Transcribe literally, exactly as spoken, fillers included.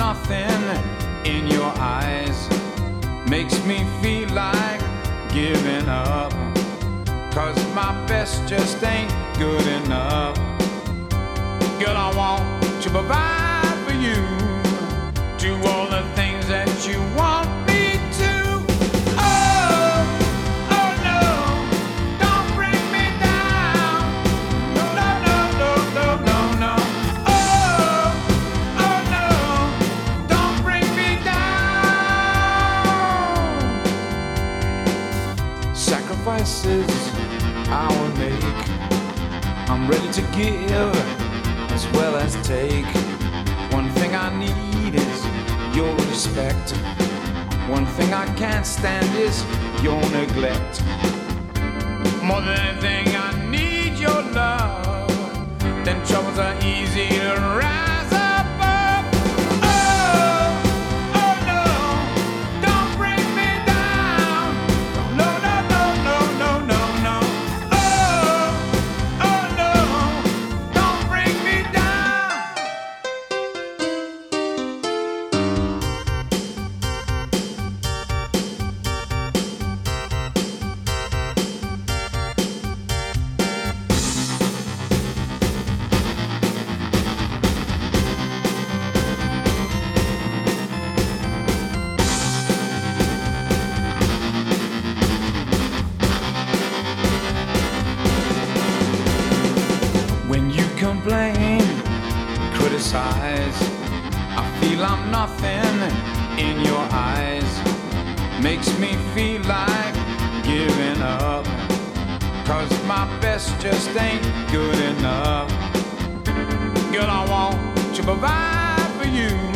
nothing in your eyes makes me feel like giving up, 'cause my best just ain't good enough. Girl, I want to provide for you, do all the things that you want me to. Oh, oh no, don't bring me down. No, no, no, no, no, no, no. Oh, oh no, don't bring me down. Sacrifices I will make, I'm ready to give as well as take. One thing I need is your respect. One thing I can't stand is your neglect. More than anything I need your love, then troubles are easy to rise above. Oh, oh no, don't bring me down. No, no, no, no, no, no, no. Oh, oh no, don't bring me down. When you complain, criticize, I feel I'm nothing in your eyes. Makes me feel like giving up, 'cause my best just ain't good enough. Girl, I want to provide for you,